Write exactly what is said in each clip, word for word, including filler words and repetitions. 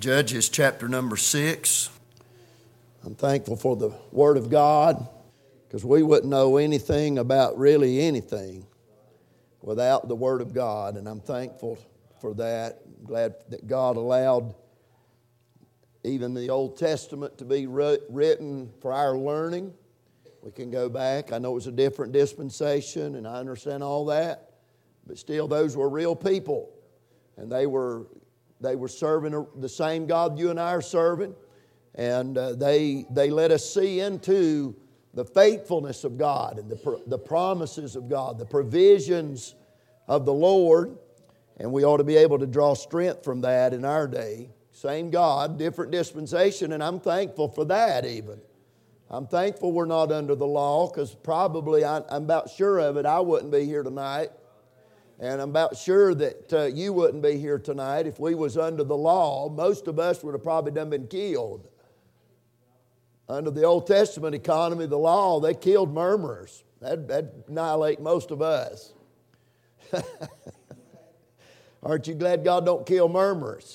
Judges chapter number six. I'm thankful for the Word of God, because we wouldn't know anything about really anything without the Word of God, and I'm thankful for that. I'm glad that God allowed even the Old Testament to be written for our learning. We can go back. I know it was a different dispensation, and I understand all that, but still those were real people, and they were they were serving the same God you and I are serving, and uh, they they let us see into the faithfulness of God and the the promises of God, the provisions of the Lord, and we ought to be able to draw strength from that in our day. Same God, different dispensation, and I'm thankful for that even. I'm thankful we're not under the law, because probably, I, I'm about sure of it, I wouldn't be here tonight. And I'm about sure that uh, you wouldn't be here tonight if we was under the law. Most of us would have probably done been killed. Under the Old Testament economy, the law, they killed murmurers. That'd, that'd annihilate most of us. Aren't you glad God don't kill murmurers?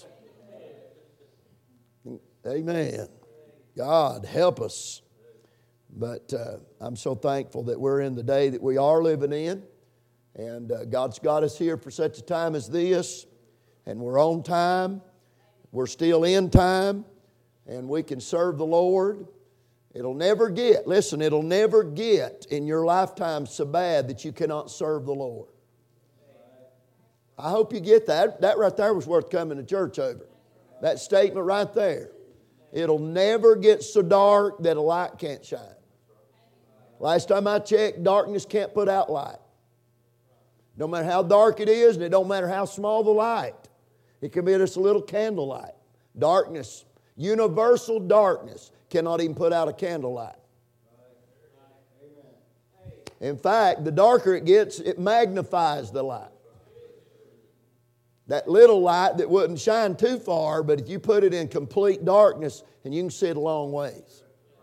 Amen. God, help us. But uh, I'm so thankful that we're in the day that we are living in. And uh, God's got us here for such a time as this. And we're on time. We're still in time. And we can serve the Lord. It'll never get, listen, it'll never get in your lifetime so bad that you cannot serve the Lord. I hope you get that. That right there was worth coming to church over. That statement right there. It'll never get so dark that a light can't shine. Last time I checked, darkness can't put out light. No matter how dark it is, and it don't matter how small the light. It can be just a little candlelight. Darkness, universal darkness, cannot even put out a candlelight. In fact, the darker it gets, it magnifies the light. That little light that wouldn't shine too far, but if you put it in complete darkness, and you can see it a long ways.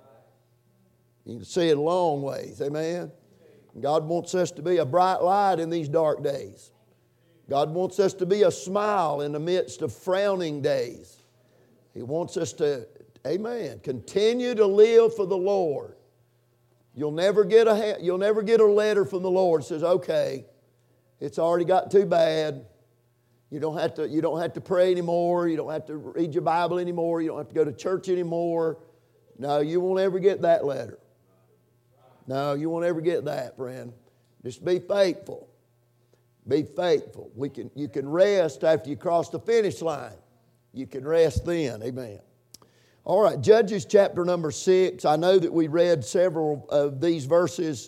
You can see it a long ways. Amen? God wants us to be a bright light in these dark days. God wants us to be a smile in the midst of frowning days. He wants us to, amen, continue to live for the Lord. You'll never get a, you'll never get a letter from the Lord that says, okay, it's already got too bad. You don't have to, you don't have to pray anymore. You don't have to read your Bible anymore. You don't have to go to church anymore. No, you won't ever get that letter. No, you won't ever get that, friend. Just be faithful. Be faithful. We can, you can rest after you cross the finish line. You can rest then. Amen. All right, Judges chapter number six. I know that we read several of these verses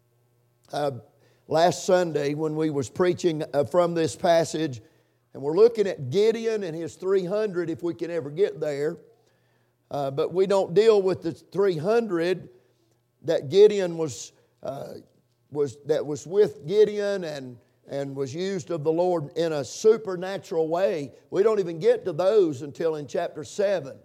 uh, last Sunday when we was preaching uh, from this passage. And we're looking at Gideon and his three hundred, if we can ever get there. Uh, but we don't deal with the three hundred that Gideon was, uh, was that was with Gideon and, and was used of the Lord in a supernatural way. We don't even get to those until in chapter seven.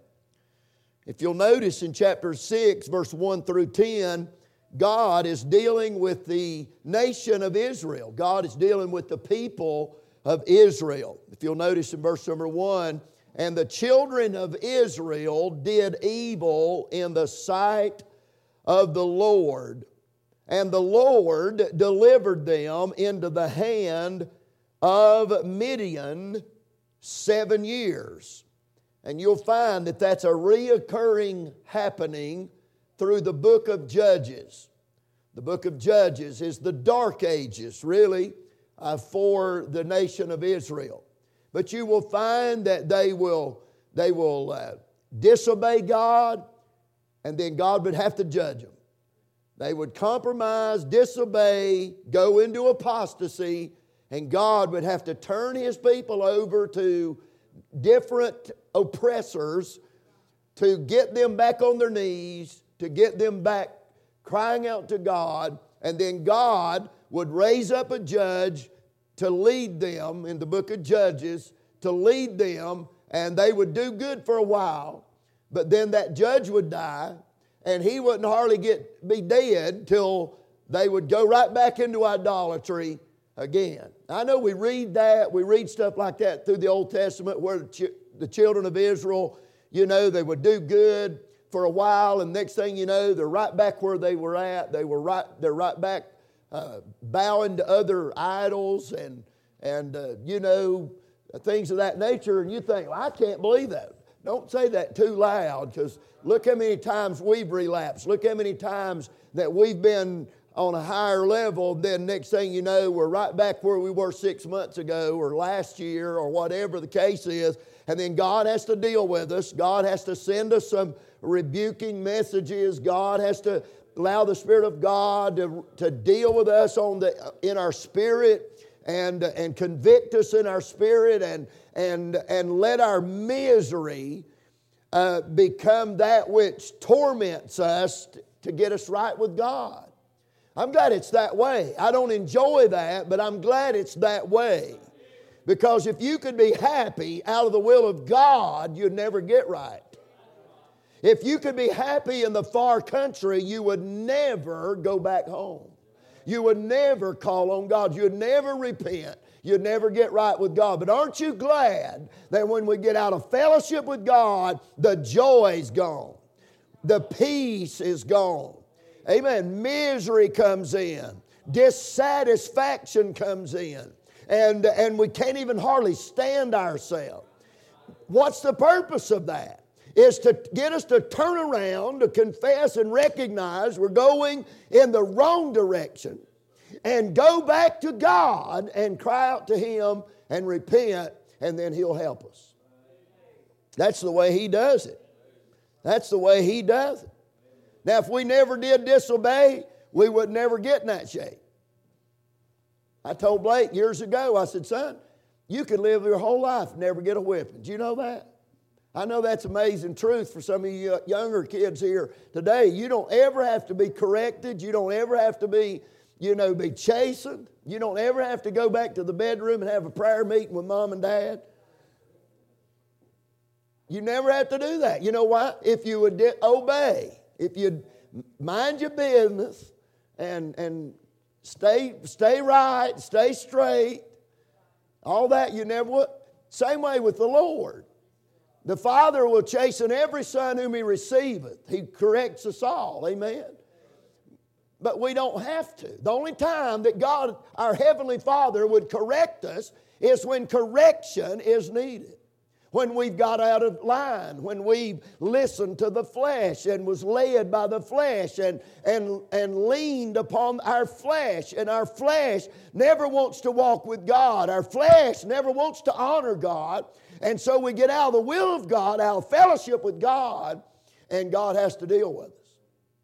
If you'll notice in chapter six, verse one through ten, God is dealing with the nation of Israel. God is dealing with the people of Israel. If you'll notice in verse number one, and the children of Israel did evil in the sight of the Lord, and the Lord delivered them into the hand of Midian seven years. And you'll find that that's a reoccurring happening through the book of Judges. The book of Judges is the dark ages, really, uh, for the nation of Israel. But you will find that they will, they will uh, disobey God, and then God would have to judge them. They would compromise, disobey, go into apostasy, and God would have to turn His people over to different oppressors to get them back on their knees, to get them back crying out to God, and then God would raise up a judge to lead them in the book of Judges, to lead them, and they would do good for a while, but then that judge would die, and he wouldn't hardly get be dead till they would go right back into idolatry again. I know we read that, we read stuff like that through the Old Testament where the children of Israel, you know, they would do good for a while, and next thing you know, they're right back where they were at. They were right, they're right back uh, bowing to other idols and, and uh, you know, things of that nature. And you think, well, I can't believe that. Don't say that too loud, because look how many times we've relapsed. Look how many times that we've been on a higher level. Then next thing you know, we're right back where we were six months ago or last year or whatever the case is. And then God has to deal with us. God has to send us some rebuking messages. God has to allow the Spirit of God to, to deal with us on the, in our spirit and, and convict us in our spirit and, and, and let our misery uh, become that which torments us to get us right with God. I'm glad it's that way. I don't enjoy that, but I'm glad it's that way. Because if you could be happy out of the will of God, you'd never get right. If you could be happy in the far country, you would never go back home. You would never call on God. You'd never repent. You'd never get right with God. But aren't you glad that when we get out of fellowship with God, the joy's gone. The peace is gone. Amen. Misery comes in. Dissatisfaction comes in. And, and we can't even hardly stand ourselves. What's the purpose of that? Is to get us to turn around, to confess and recognize we're going in the wrong direction, and go back to God and cry out to Him and repent, and then He'll help us. That's the way He does it. That's the way He does it. Now, if we never did disobey, we would never get in that shape. I told Blake years ago, I said, son, you could live your whole life and never get a whipping. Do you know that? I know that's amazing truth for some of you younger kids here today. You don't ever have to be corrected. You don't ever have to be, you know, be chastened. You don't ever have to go back to the bedroom and have a prayer meeting with mom and dad. You never have to do that. You know why? If you would di- obey, if you'd mind your business and, and stay, stay right, stay straight, all that, you never would. Same way with the Lord. The Father will chasten every son whom He receiveth. He corrects us all. Amen. But we don't have to. The only time that God, our Heavenly Father, would correct us is when correction is needed. When we've got out of line, when we've listened to the flesh and was led by the flesh and, and, and leaned upon our flesh. And our flesh never wants to walk with God. Our flesh never wants to honor God. And so we get out of the will of God, out of fellowship with God, and God has to deal with us.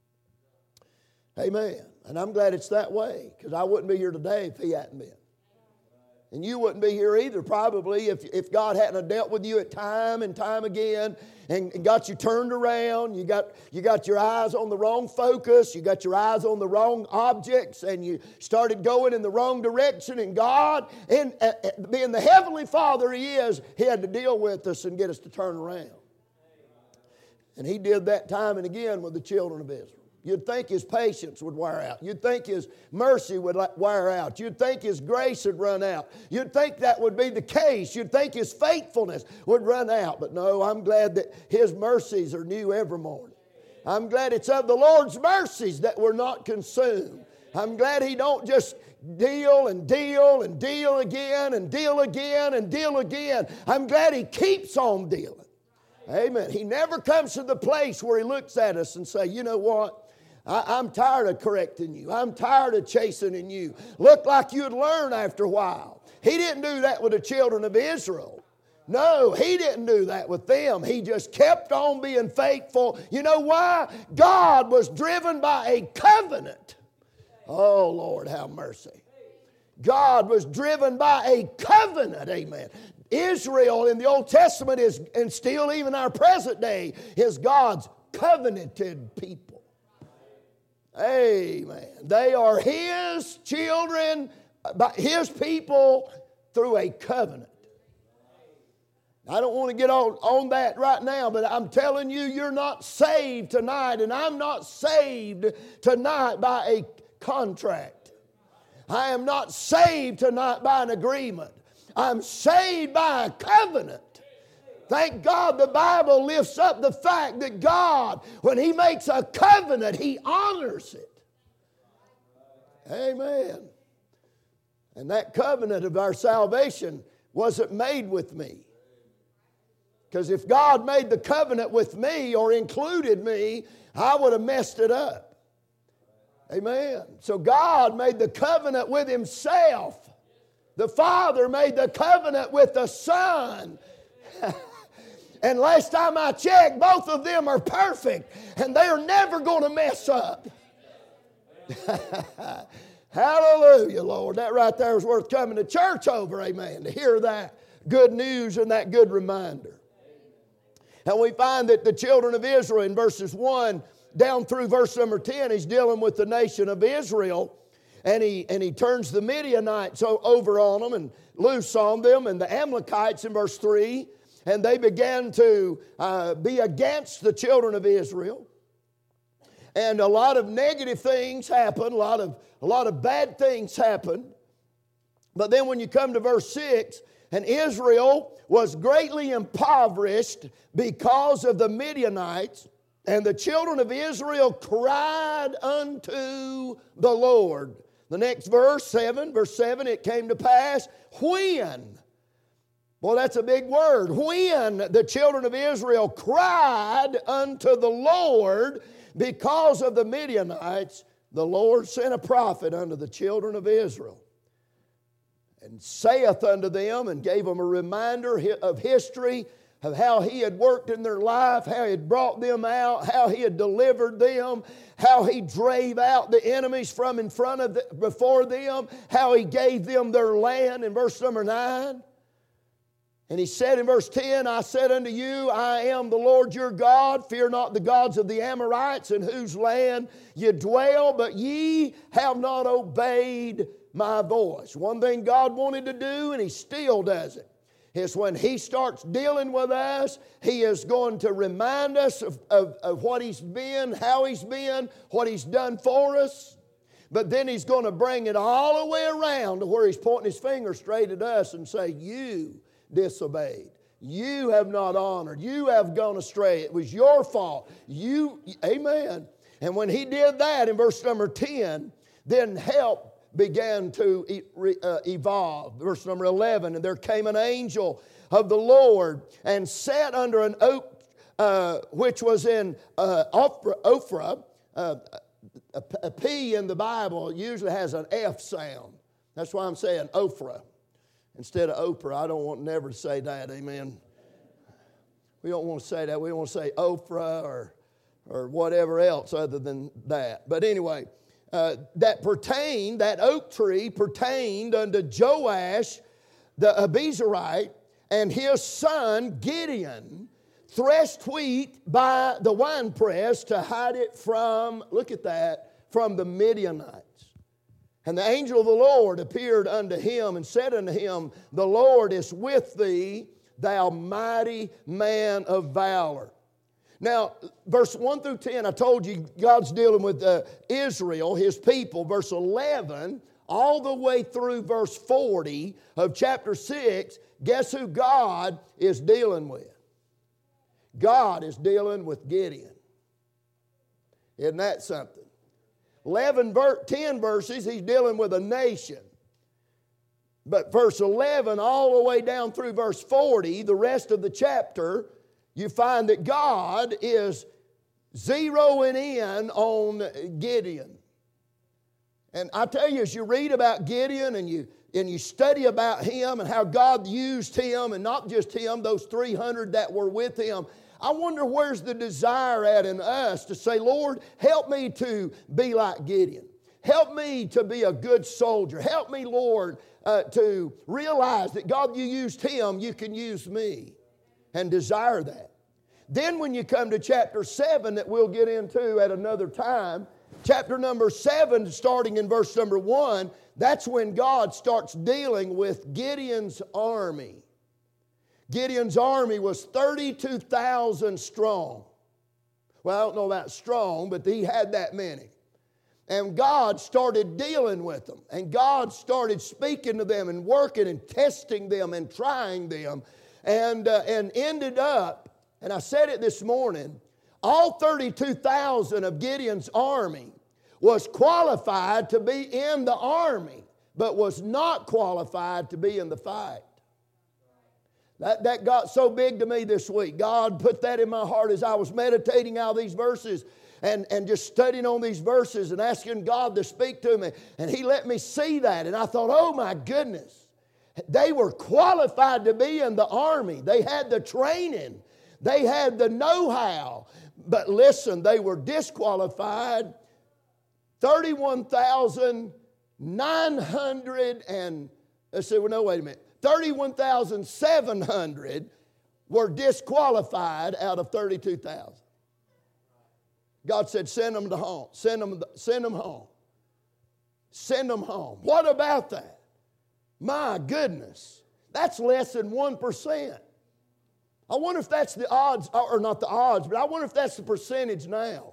Amen. And I'm glad it's that way, because I wouldn't be here today if He hadn't been. And you wouldn't be here either, probably, if, if God hadn't dealt with you at time and time again and, and got you turned around. You got, you got your eyes on the wrong focus. You got your eyes on the wrong objects, and you started going in the wrong direction. And God, and, uh, being the Heavenly Father He is, He had to deal with us and get us to turn around. And He did that time and again with the children of Israel. You'd think His patience would wear out. You'd think His mercy would wear out. You'd think His grace would run out. You'd think that would be the case. You'd think His faithfulness would run out. But no, I'm glad that His mercies are new every morning. I'm glad it's of the Lord's mercies that we're not consumed. I'm glad He don't just deal and deal and deal again and deal again and deal again. I'm glad He keeps on dealing. Amen. He never comes to the place where He looks at us and say, you know what? I, I'm tired of correcting you. I'm tired of chastening you. Look like you'd learn after a while. He didn't do that with the children of Israel. No, He didn't do that with them. He just kept on being faithful. You know why? God was driven by a covenant. Oh, Lord, have mercy. God was driven by a covenant. Amen. Israel in the Old Testament is, and still even our present day, is God's covenanted people. Amen. They are His children, His people through a covenant. I don't want to get on, on that right now, but I'm telling you, you're not saved tonight, and I'm not saved tonight by a contract. I am not saved tonight by an agreement. I'm saved by a covenant. Thank God the Bible lifts up the fact that God, when He makes a covenant, He honors it. Amen. And that covenant of our salvation wasn't made with me. Because if God made the covenant with me or included me, I would have messed it up. Amen. So God made the covenant with Himself. The Father made the covenant with the Son. And last time I checked, both of them are perfect. And they are never going to mess up. Hallelujah, Lord. That right there is worth coming to church over, amen, to hear that good news and that good reminder. And we find that the children of Israel in verses one down through verse number ten, he's dealing with the nation of Israel. And he, and he turns the Midianites over on them and loose on them, and the Amalekites in verse three. And they began to uh, be against the children of Israel. And a lot of negative things happen, a lot of, a lot of bad things happen. But then when you come to verse six, and Israel was greatly impoverished because of the Midianites, and the children of Israel cried unto the Lord. The next verse, seven, verse seven, it came to pass when, well, that's a big word, when the children of Israel cried unto the Lord because of the Midianites, the Lord sent a prophet unto the children of Israel, and saith unto them, and gave them a reminder of history, of how He had worked in their life, how He had brought them out, how He had delivered them, how He drave out the enemies from in front of the, before them, how He gave them their land in verse number nine. And He said in verse ten, I said unto you, I am the Lord your God. Fear not the gods of the Amorites, in whose land ye dwell, but ye have not obeyed my voice. One thing God wanted to do, and He still does it, is when He starts dealing with us, He is going to remind us of, of, of what He's been, how He's been, what He's done for us. But then He's going to bring it all the way around to where He's pointing His finger straight at us and say, you disobeyed. You have not honored. You have gone astray. It was your fault. You, amen. And when He did that in verse number ten, then help began to evolve. Verse number eleven, and there came an angel of the Lord and sat under an oak uh, which was in uh, Ophrah. Uh, a, a P in the Bible usually has an F sound. That's why I'm saying Ophrah instead of Oprah. I don't want never to say that, amen. We don't want to say that. We want to say Ophrah or, or whatever else other than that. But anyway, Uh, that pertained, that oak tree pertained unto Joash the Abiezrite, and his son Gideon threshed wheat by the winepress to hide it from, look at that, from the Midianites. And the angel of the Lord appeared unto him and said unto him, the Lord is with thee, thou mighty man of valor. Now, verse one through ten, I told you God's dealing with uh, Israel, His people. Verse eleven, all the way through verse forty of chapter six, guess who God is dealing with? God is dealing with Gideon. Isn't that something? eleven, ten verses, He's dealing with a nation. But verse eleven, all the way down through verse forty, the rest of the chapter, you find that God is zeroing in on Gideon. And I tell you, as you read about Gideon and you, and you study about him and how God used him, and not just him, those three hundred that were with him, I wonder where's the desire at in us to say, Lord, help me to be like Gideon. Help me to be a good soldier. Help me, Lord, uh, to realize that God, you used him, you can use me. And desire that. Then when you come to chapter seven that we'll get into at another time, chapter number seven, starting in verse number one, that's when God starts dealing with Gideon's army. Gideon's army was thirty-two thousand strong. Well, I don't know about strong, but he had that many. And God started dealing with them. And God started speaking to them and working and testing them and trying them and, uh, and ended up, and I said it this morning, all thirty-two thousand of Gideon's army was qualified to be in the army, but was not qualified to be in the fight. That, that got so big to me this week. God put that in my heart as I was meditating out these verses and, and just studying on these verses and asking God to speak to me. And He let me see that. And I thought, oh my goodness. They were qualified to be in the army. They had the training. They had the know-how. But listen, they were disqualified. thirty-one thousand nine hundred and, let's see, well, no, wait a minute. thirty-one thousand seven hundred were disqualified out of thirty-two thousand. God said, send them to home. Send them, send them home. Send them home. What about that? My goodness. That's less than one percent. I wonder if that's the odds, or not the odds, but I wonder if that's the percentage now.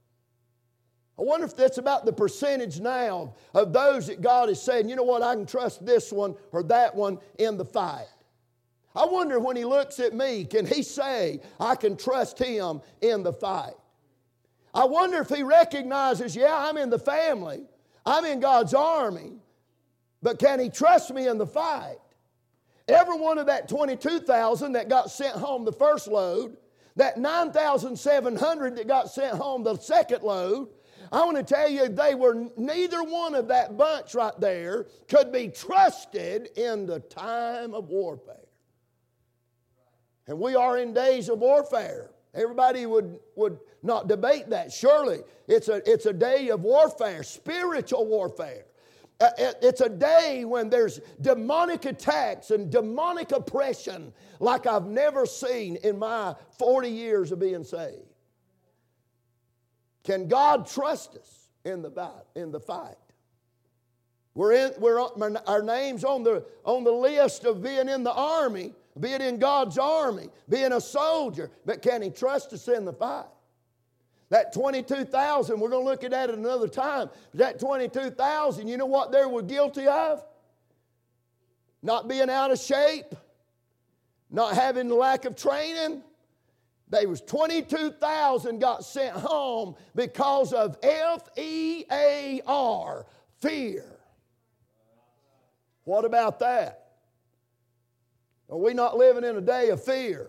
I wonder if that's about the percentage now of those that God is saying, you know what, I can trust this one or that one in the fight. I wonder when He looks at me, can He say, I can trust him in the fight? I wonder if He recognizes, yeah, I'm in the family, I'm in God's army, but can He trust me in the fight? Every one of that twenty-two thousand that got sent home the first load, that nine thousand seven hundred that got sent home the second load, I want to tell you, they were, neither one of that bunch right there could be trusted in the time of warfare. And we are in days of warfare. Everybody would, would not debate that. Surely, it's a, it's a day of warfare, spiritual warfare. Uh, it, it's a day when there's demonic attacks and demonic oppression like I've never seen in my forty years of being saved. Can God trust us in the fight? In the fight? We're in, we're on, our name's on the, on the list of being in the army, being in God's army, being a soldier. But can He trust us in the fight? That twenty-two thousand, we're going to look at that at another time. That twenty-two thousand, you know what they were guilty of? Not being out of shape, not having the lack of training. There was twenty-two thousand got sent home because of F E A R, fear. What about that? Are we not living in a day of fear?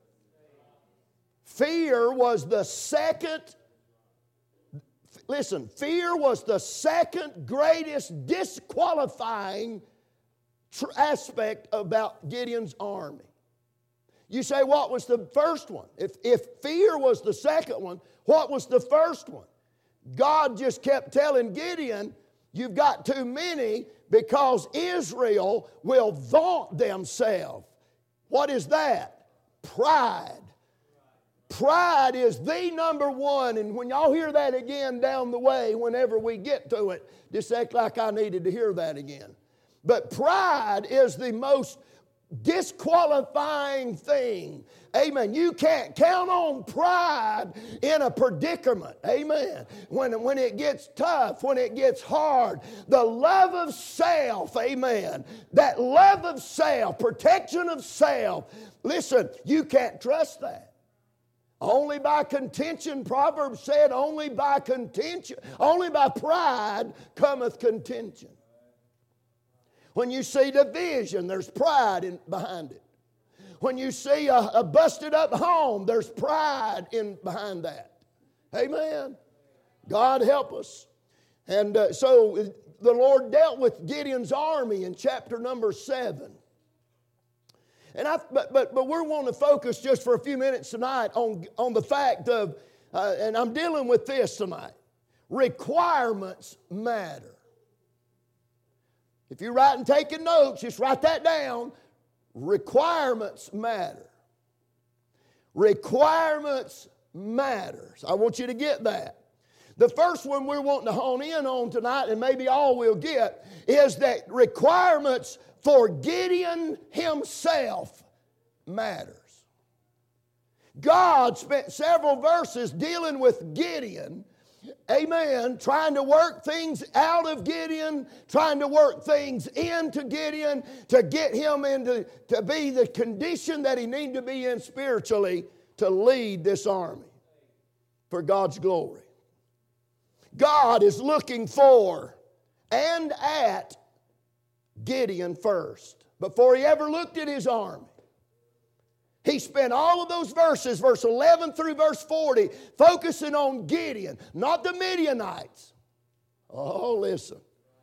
Fear was the second, listen, fear was the second greatest disqualifying tr- aspect about Gideon's army. You say, what was the first one? If, if fear was the second one, what was the first one? God just kept telling Gideon, you've got too many because Israel will vaunt themselves. What is that? Pride. Pride is the number one, and when y'all hear that again down the way, whenever we get to it, just act like I needed to hear that again. But pride is the most disqualifying thing. Amen. You can't count on pride in a predicament. Amen. When, when it gets tough, when it gets hard, the love of self, amen, that love of self, protection of self, listen, you can't trust that. Only by contention, Proverbs said, only by contention, only by pride cometh contention. When you see division, there's pride in, behind it. When you see a, a busted up home, there's pride in behind that. Amen. God help us. And uh, so the Lord dealt with Gideon's army in chapter number seven. And I, but, but, but we're wanting to focus just for a few minutes tonight on, on the fact of, uh, and I'm dealing with this tonight, requirements matter. If you're writing, taking notes, just write that down. Requirements matter. Requirements matters. I want you to get that. The first one we're wanting to hone in on tonight, and maybe all we'll get, is that requirements for Gideon himself matters. God spent several verses dealing with Gideon amen, trying to work things out of Gideon, trying to work things into Gideon to get him into to be the condition that he needed to be in spiritually to lead this army for God's glory. God is looking for and at Gideon first before he ever looked at his army. He spent all of those verses, verse eleven through verse forty, focusing on Gideon, not the Midianites. Oh, listen.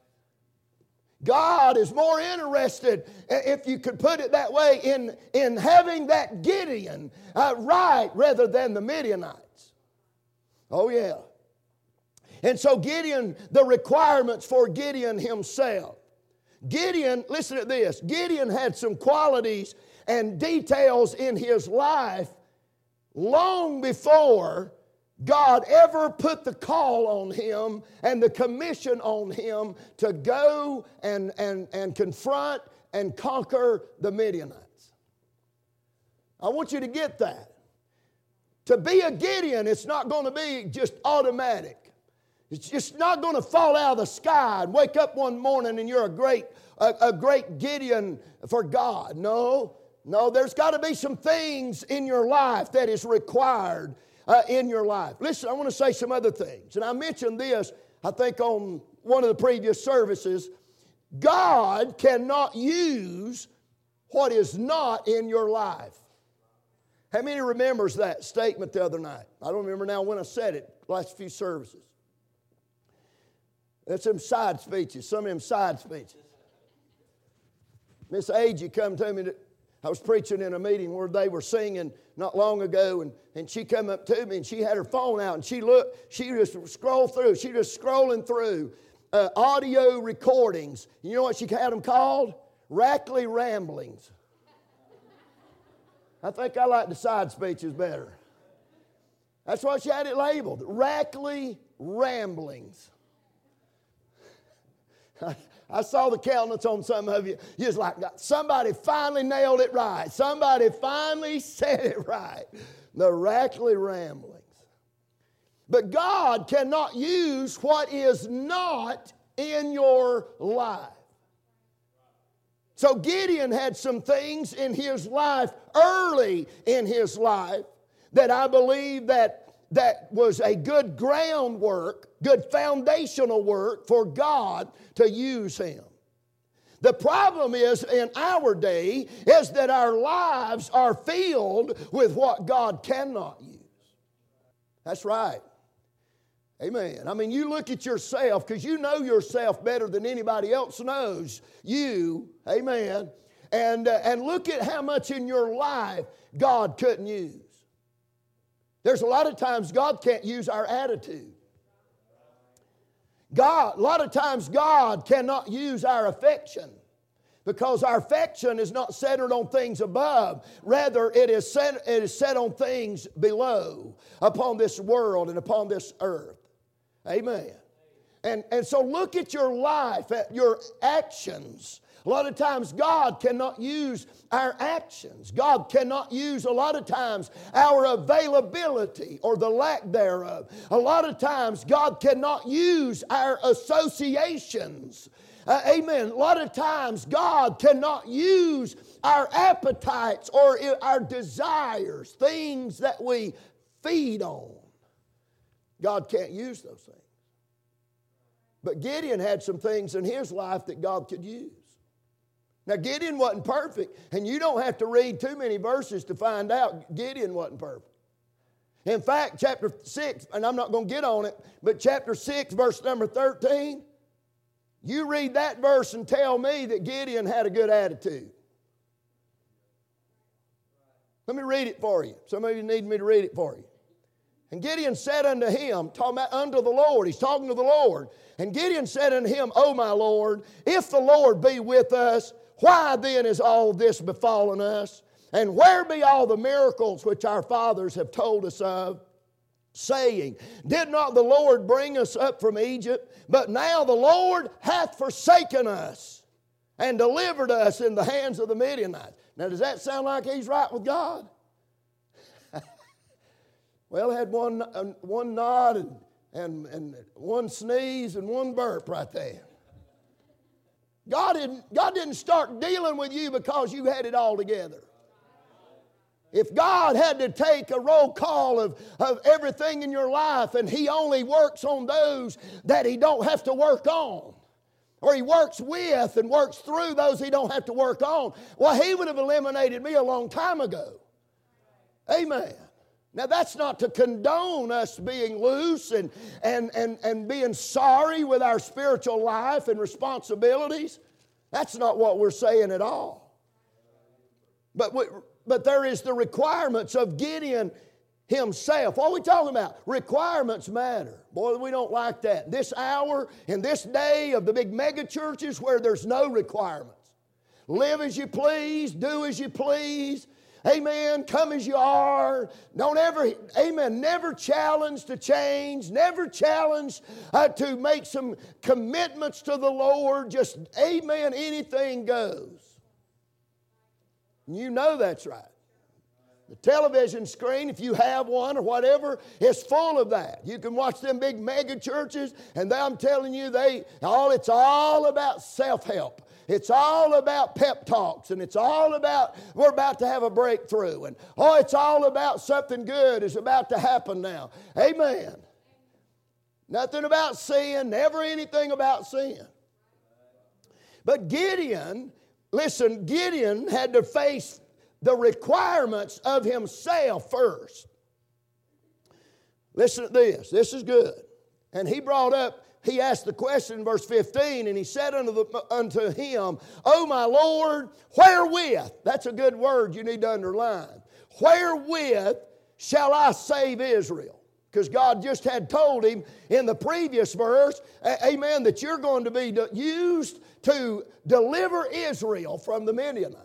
God is more interested, if you could put it that way, in, in having that Gideon uh, right rather than the Midianites. Oh, yeah. And so Gideon, the requirements for Gideon himself. Gideon, listen to this, Gideon had some qualities and details in his life long before God ever put the call on him and the commission on him to go and, and, and confront and conquer the Midianites. I want you to get that. To be a Gideon, it's not going to be just automatic. It's just not going to fall out of the sky and wake up one morning and you're a great, a, a great Gideon for God. No, no, there's got to be some things in your life that is required uh, in your life. Listen, I want to say some other things. And I mentioned this, I think, on one of the previous services. God cannot use what is not in your life. How many remembers that statement the other night? I don't remember now when I said it, last few services. That's them side speeches, some of them side speeches. Miss Agee come to me, I was preaching in a meeting where they were singing not long ago, and, and she come up to me and she had her phone out and she looked, she just scrolled through, she just scrolling through uh, audio recordings. You know what she had them called? Rackley Ramblings. I think I like the side speeches better. That's what she had it labeled, Rackley Ramblings. I saw the countenance on some of you. You was like, somebody finally nailed it right. Somebody finally said it right. The Rackley Ramblings. But God cannot use what is not in your life. So Gideon had some things in his life, early in his life, that I believe that that was a good groundwork, good foundational work for God to use him. The problem is in our day is that our lives are filled with what God cannot use. That's right. Amen. I mean, you look at yourself because you know yourself better than anybody else knows you. Amen. And, uh, and look at how much in your life God couldn't use. There's a lot of times God can't use our attitude. God, a lot of times God cannot use our affection because our affection is not centered on things above. Rather, it is set, it is set on things below, upon this world and upon this earth. Amen. And, and so look at your life, at your actions. A lot of times God cannot use our actions. God cannot use a lot of times our availability or the lack thereof. A lot of times God cannot use our associations. Uh, amen. A lot of times God cannot use our appetites or our desires, things that we feed on. God can't use those things. But Gideon had some things in his life that God could use. Now, Gideon wasn't perfect, and you don't have to read too many verses to find out Gideon wasn't perfect. In fact, chapter six, and I'm not going to get on it, but chapter six, verse number thirteen, you read that verse and tell me that Gideon had a good attitude. Let me read it for you. Some of you need me to read it for you. And Gideon said unto him, talking about unto the Lord, he's talking to the Lord. And Gideon said unto him, O my Lord, if the Lord be with us, why then is all this befallen us? And where be all the miracles which our fathers have told us of, saying, did not the Lord bring us up from Egypt? But now the Lord hath forsaken us and delivered us in the hands of the Midianites. Now, does that sound like he's right with God? Well, had one, uh, one nod, and and, and one sneeze and one burp right there. God didn't, God didn't start dealing with you because you had it all together. If God had to take a roll call of, of everything in your life and He only works on those that He don't have to work on, or He works with and works through those He don't have to work on, well, He would have eliminated me a long time ago. Amen. Now, that's not to condone us being loose and, and, and, and being sorry with our spiritual life and responsibilities. That's not what we're saying at all. But, we, but there is the requirements of Gideon himself. What are we talking about? Requirements matter. Boy, we don't like that. This hour, in this day of the big mega churches where there's no requirements. Live as you please, do as you please. Amen. Come as you are. Don't ever, amen, never challenge to change. Never challenge uh, to make some commitments to the Lord. Just, amen, anything goes. You know that's right. The television screen, if you have one or whatever, is full of that. You can watch them big mega churches, and they, I'm telling you, they all it's all about self-help. It's all about pep talks, and it's all about we're about to have a breakthrough, and oh, it's all about something good is about to happen now. Amen. Nothing about sin, never anything about sin. But Gideon, listen, Gideon had to face the requirements of himself first. Listen to this. This is good. And he brought up, he asked the question in verse fifteen, and he said unto, the, unto him, O my Lord, wherewith, that's a good word you need to underline, wherewith shall I save Israel? Because God just had told him in the previous verse, amen, that you're going to be used to deliver Israel from the Midianites.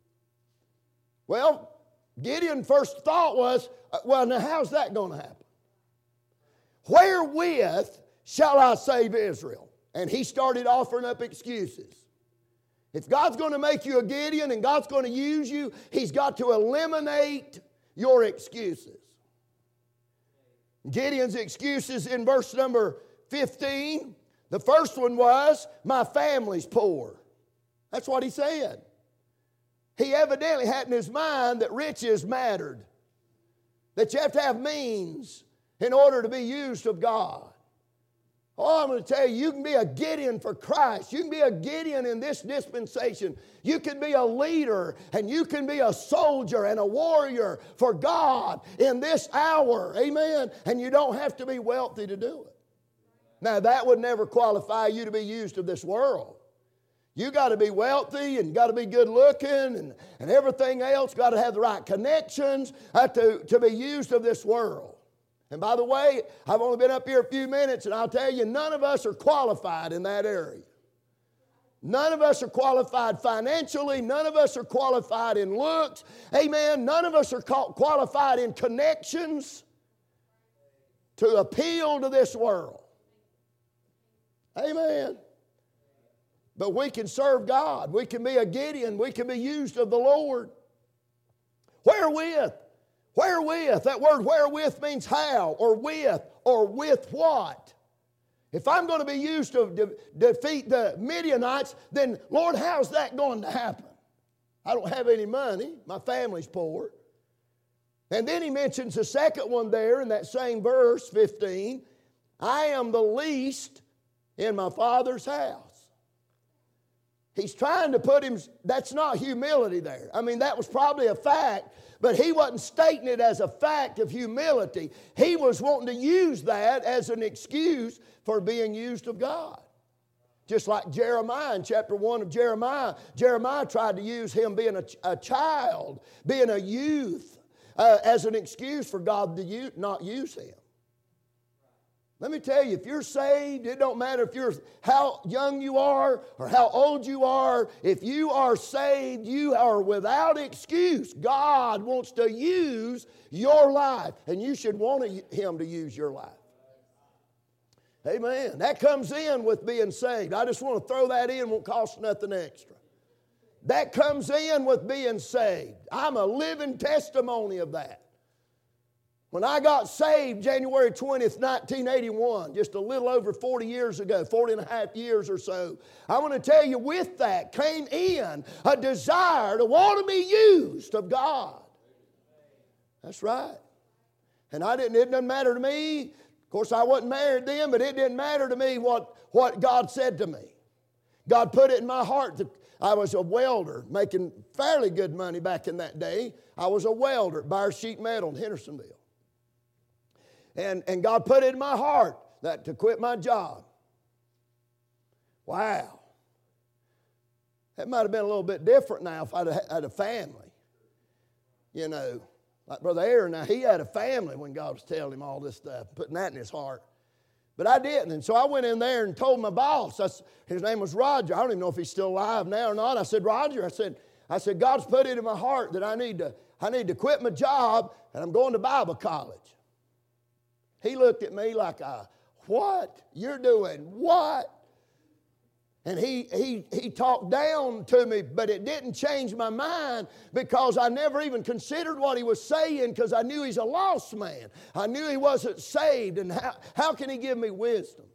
Well, Gideon's first thought was, well, now how's that going to happen? Wherewith shall I save Israel? And he started offering up excuses. If God's going to make you a Gideon and God's going to use you, He's got to eliminate your excuses. Gideon's excuses in verse number fifteen, the first one was, my family's poor. That's what he said. He evidently had in his mind that riches mattered. That you have to have means in order to be used of God. Oh, I'm going to tell you, you can be a Gideon for Christ. You can be a Gideon in this dispensation. You can be a leader and you can be a soldier and a warrior for God in this hour. Amen. And you don't have to be wealthy to do it. Now, that would never qualify you to be used of this world. You got to be wealthy and got to be good looking and, and everything else. Got to have the right connections uh, to, to be used of this world. And by the way, I've only been up here a few minutes, and I'll tell you, none of us are qualified in that area. None of us are qualified financially. None of us are qualified in looks. Amen. None of us are qualified in connections to appeal to this world. Amen. But we can serve God. We can be a Gideon. We can be used of the Lord. Wherewith? Wherewith, that word wherewith means how, or with, or with what. If I'm going to be used to de- defeat the Midianites, then Lord, how's that going to happen? I don't have any money. My family's poor. And then he mentions the second one there in that same verse, fifteen. I am the least in my Father's house. He's trying to put him, that's not humility there. I mean, that was probably a fact. But he wasn't stating it as a fact of humility. He was wanting to use that as an excuse for being used of God. Just like Jeremiah in chapter one of Jeremiah. Jeremiah tried to use him being a, a child, being a youth, uh, as an excuse for God to use, not use him. Let me tell you, if you're saved, it don't matter if you're how young you are or how old you are. If you are saved, you are without excuse. God wants to use your life, and you should want Him to use your life. Amen. That comes in with being saved. I just want to throw that in. Won't cost nothing extra. That comes in with being saved. I'm a living testimony of that. When I got saved January twentieth, nineteen eighty-one, just a little over forty years ago, forty and a half years or so, I want to tell you with that came in a desire to want to be used of God. That's right. And I didn't, it doesn't matter to me. Of course, I wasn't married then, but it didn't matter to me what, what God said to me. God put it in my heart that I was a welder, making fairly good money back in that day. I was a welder at Byers Sheet Metal in Hendersonville. And, and God put it in my heart that to quit my job. Wow. That might have been a little bit different now if I'd have had a family. You know, like Brother Aaron, now he had a family when God was telling him all this stuff, putting that in his heart. But I didn't. And so I went in there and told my boss, I, his name was Roger. I don't even know if he's still alive now or not. I said, Roger, I said, I said, God's put it in my heart that I need to, I need to quit my job and I'm going to Bible college. He looked at me like, a, what? You're doing what? And he, he, he talked down to me, but it didn't change my mind because I never even considered what he was saying because I knew he's a lost man. I knew he wasn't saved, and how, how can he give me wisdom?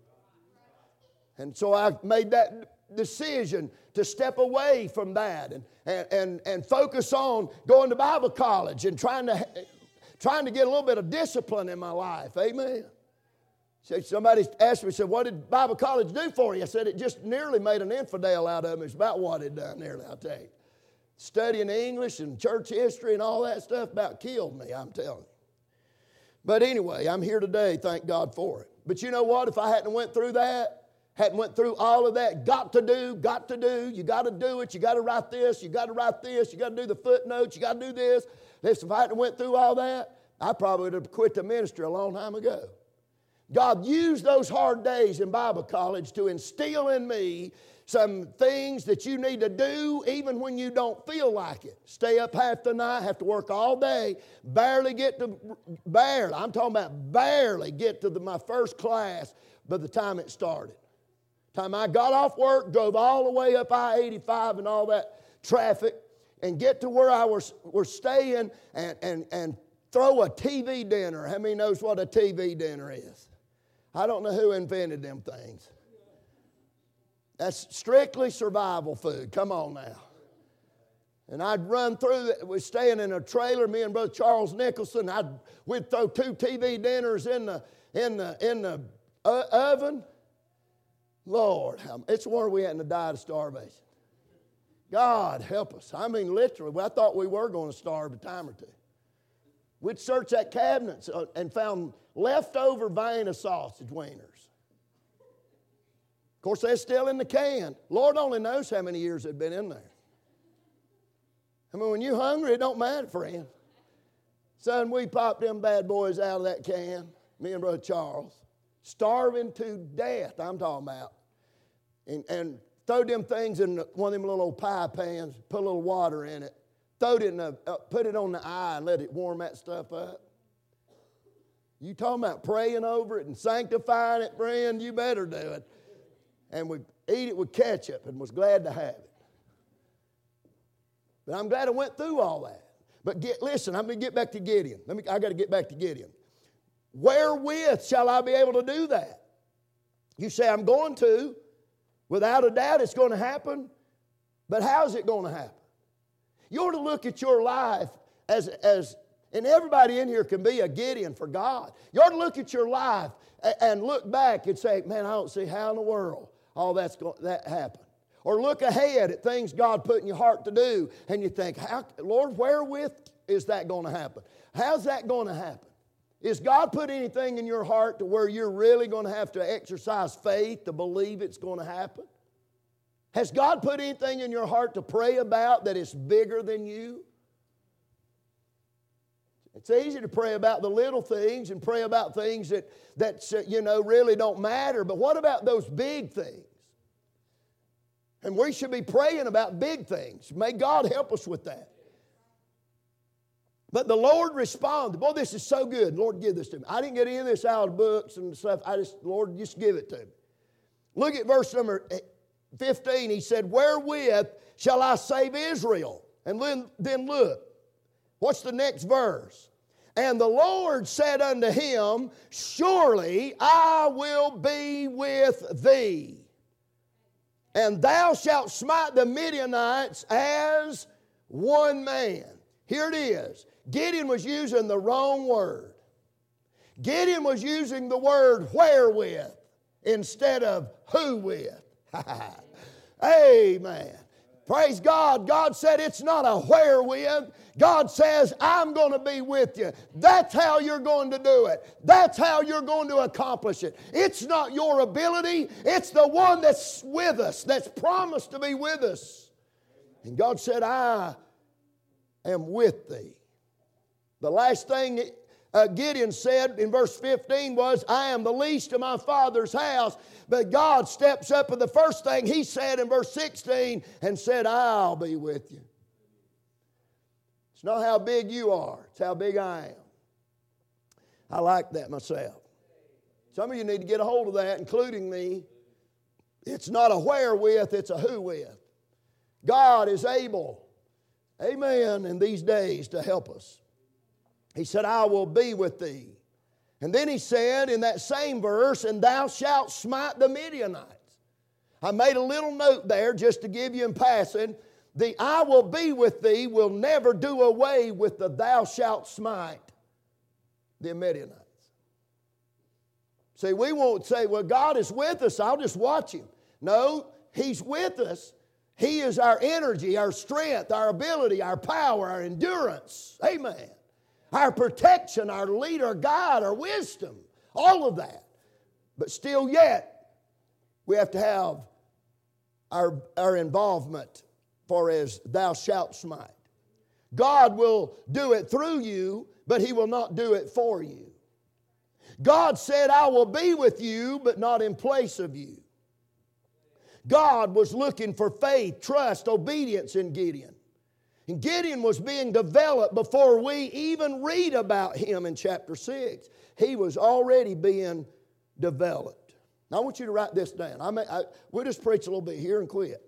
And so I made that decision to step away from that and, and, and, and focus on going to Bible college and trying to... Trying to get a little bit of discipline in my life. Amen. So somebody asked me, said, what did Bible college do for you? I said, it just nearly made an infidel out of me. It's about what it done nearly, I'll tell you. Studying English and church history and all that stuff about killed me, I'm telling you. But anyway, I'm here today, thank God for it. But you know what? If I hadn't went through that, hadn't went through all of that, got to do, got to do, you got to do it, you got to write this, you got to write this, you got to do the footnotes, you got to do this. Listen, if I hadn't went through all that, I probably would have quit the ministry a long time ago. God used those hard days in Bible college to instill in me some things that you need to do even when you don't feel like it. Stay up half the night, have to work all day, barely get to, barely, I'm talking about barely get to the, my first class by the time it started. Time I got off work, drove all the way up I eighty-five and all that traffic, and get to where I was, was staying and, and, and throw a T V dinner. How many knows what a T V dinner is? I don't know who invented them things. That's strictly survival food. Come on now. And I'd run through, we're staying in a trailer, me and Brother Charles Nicholson. I'd, we'd throw two T V dinners in the, in the, in the uh, oven. Lord, it's where we hadn't died of starvation. God help us. I mean, literally, I thought we were going to starve a time or two. We'd search that cabinet and found leftover vein of sausage wieners. Of course, they're still in the can. Lord only knows how many years they'd been in there. I mean, when you're hungry, it don't matter, friend. Son, we popped them bad boys out of that can, me and Brother Charles, starving to death, I'm talking about. And, and throw them things in one of them little old pie pans, put a little water in it, throw it in the, uh, put it on the eye and let it warm that stuff up. You talking about praying over it and sanctifying it, friend, you better do it. And we eat it with ketchup and was glad to have it. But I'm glad I went through all that. But get, listen, I'm going to get back to Gideon. Let me, I got to get back to Gideon. Wherewith shall I be able to do that? You say, I'm going to. Without a doubt, it's going to happen. But how's it going to happen? You ought to look at your life as, as, and everybody in here can be a Gideon for God. You ought to look at your life and look back and say, man, I don't see how in the world all that's going, that happened. Or look ahead at things God put in your heart to do, and you think, how, Lord, wherewith is that going to happen? How's that going to happen? Is God put anything in your heart to where you're really going to have to exercise faith to believe it's going to happen? Has God put anything in your heart to pray about that is bigger than you? It's easy to pray about the little things and pray about things that, that you know, really don't matter. But what about those big things? And we should be praying about big things. May God help us with that. But the Lord responded. Boy, this is so good. Lord, give this to me. I didn't get any of this out of books and stuff. I just, Lord, just give it to me. Look at verse number fifteen. He said, wherewith shall I save Israel? And then, then look. What's the next verse? And the Lord said unto him, surely I will be with thee, and thou shalt smite the Midianites as one man. Here it is. Gideon was using the wrong word. Gideon was using the word wherewith instead of who with. Amen. Praise God. God said it's not a wherewith. God says, I'm going to be with you. That's how you're going to do it. That's how you're going to accomplish it. It's not your ability. It's the one that's with us, that's promised to be with us. And God said, I am with thee. The last thing uh, Gideon said in verse fifteen was, I am the least of my father's house. But God steps up, and the first thing he said in verse sixteen and said, I'll be with you. It's not how big you are, it's how big I am. I like that myself. Some of you need to get a hold of that, including me. It's not a wherewith, it's a who with. God is able, amen, in these days to help us. He said, I will be with thee. And then he said in that same verse, and thou shalt smite the Midianites. I made a little note there just to give you in passing. The I will be with thee will never do away with the thou shalt smite the Midianites. See, we won't say, well, God is with us, I'll just watch him. No, he's with us. He is our energy, our strength, our ability, our power, our endurance. Amen. Our protection, our leader, guide, our wisdom, all of that. But still yet, we have to have our, our involvement for as thou shalt smite. God will do it through you, but he will not do it for you. God said, I will be with you, but not in place of you. God was looking for faith, trust, obedience in Gideon. And Gideon was being developed before we even read about him in chapter six. He was already being developed. Now I want you to write this down. I may, I, we'll just preach a little bit here and quit.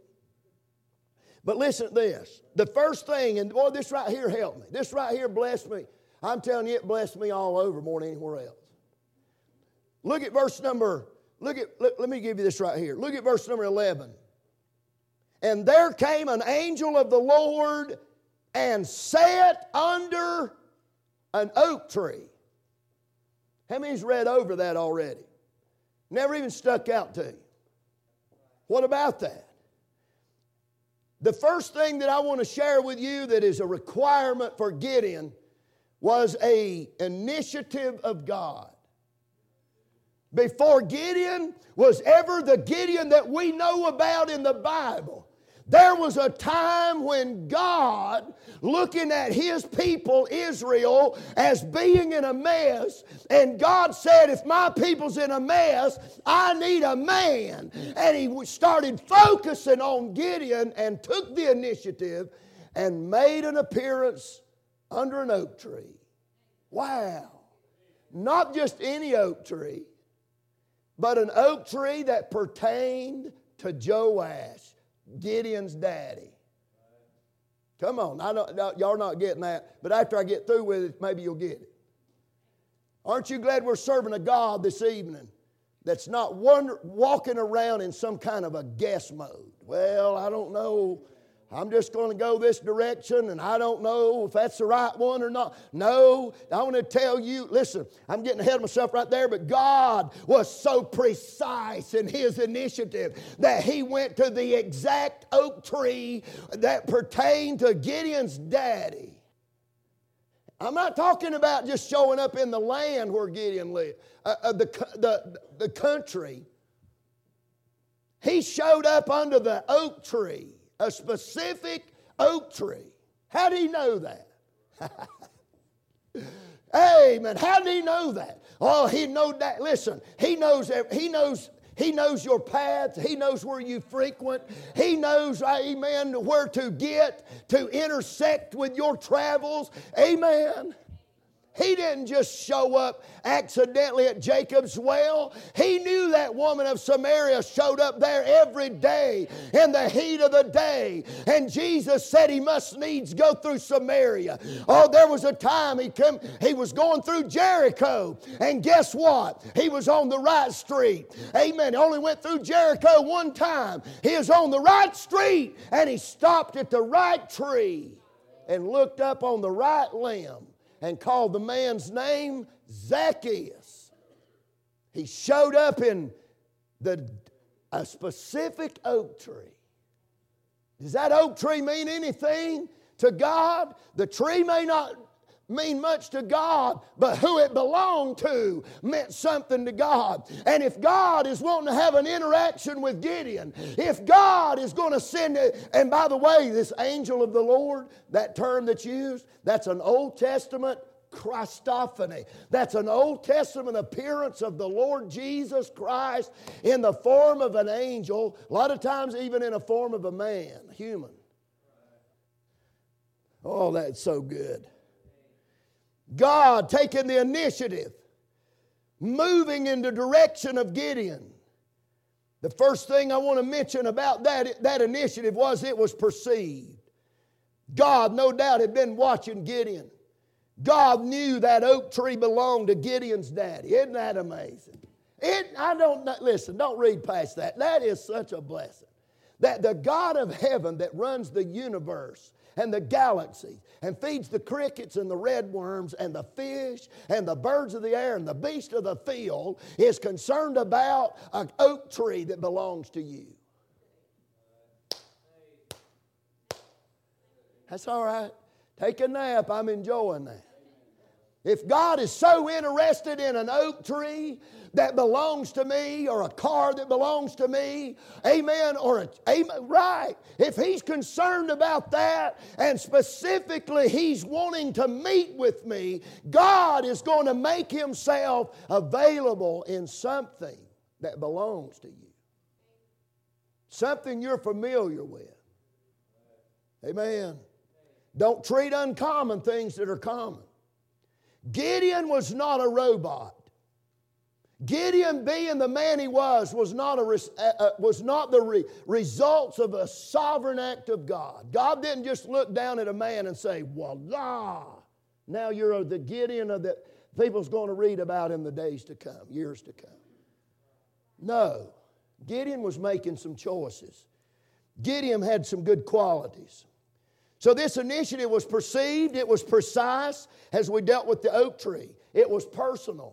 But listen to this. The first thing, and boy, this right here helped me. This right here blessed me. I'm telling you, it blessed me all over more than anywhere else. Look at verse number, look at, let, let me give you this right here. Look at verse number eleven. And there came an angel of the Lord and sat under an oak tree. How many's read over that already? Never even stuck out to you. What about that? The first thing that I want to share with you that is a requirement for Gideon was an initiative of God. Before Gideon was ever the Gideon that we know about in the Bible, there was a time when God, looking at his people, Israel, as being in a mess, and God said, if my people's in a mess, I need a man. And he started focusing on Gideon and took the initiative and made an appearance under an oak tree. Wow. Not just any oak tree, but an oak tree that pertained to Joash, Gideon's daddy. Come on, I don't, y'all are not getting that, but after I get through with it, maybe you'll get it. Aren't you glad we're serving a God this evening that's not wonder, walking around in some kind of a guess mode? Well, I don't know. I'm just going to go this direction, and I don't know if that's the right one or not. No, I want to tell you, listen, I'm getting ahead of myself right there, but God was so precise in his initiative that he went to the exact oak tree that pertained to Gideon's daddy. I'm not talking about just showing up in the land where Gideon lived, uh, uh, the, the, the country. He showed up under the oak tree. A specific oak tree. How did he know that? Amen. How did he know that? Oh, he know that. Listen, he knows. He knows. He knows your path. He knows where you frequent. He knows, amen, where to get to intersect with your travels. Amen. He didn't just show up accidentally at Jacob's well. He knew that woman of Samaria showed up there every day in the heat of the day. And Jesus said he must needs go through Samaria. Oh, there was a time he come, he was going through Jericho. And guess what? He was on the right street. Amen. He only went through Jericho one time. He was on the right street and he stopped at the right tree and looked up on the right limb and called the man's name Zacchaeus. He showed up in the, a specific oak tree. Does that oak tree mean anything to God? The tree may not mean much to God, but who it belonged to meant something to God. And if God is wanting to have an interaction with Gideon, if God is going to send it, and by the way, this angel of the Lord, that term that's used, that's an Old Testament Christophany. That's an Old Testament appearance of the Lord Jesus Christ in the form of an angel, a lot of times even in a form of a man, human. Oh, that's so good. God taking the initiative, moving in the direction of Gideon. The first thing I want to mention about that, that initiative was it was perceived. God, no doubt, had been watching Gideon. God knew that oak tree belonged to Gideon's daddy. Isn't that amazing? It, I don't, listen, don't read past that. That is such a blessing. That the God of heaven that runs the universe and the galaxy and feeds the crickets and the red worms and the fish and the birds of the air and the beasts of the field is concerned about an oak tree that belongs to you. That's all right. Take a nap. I'm enjoying that. If God is so interested in an oak tree that belongs to me, or a car that belongs to me, amen, or a, amen, right. If He's concerned about that, and specifically He's wanting to meet with me, God is going to make Himself available in something that belongs to you. Something you're familiar with. Amen. Don't treat uncommon things that are common. Gideon was not a robot. Gideon, being the man he was, was not, a, uh, was not the re- results of a sovereign act of God. God didn't just look down at a man and say, voila, now you're the Gideon of the people's going to read about in the days to come, years to come. No, Gideon was making some choices. Gideon had some good qualities. So this initiative was perceived, it was precise as we dealt with the oak tree. It was personal.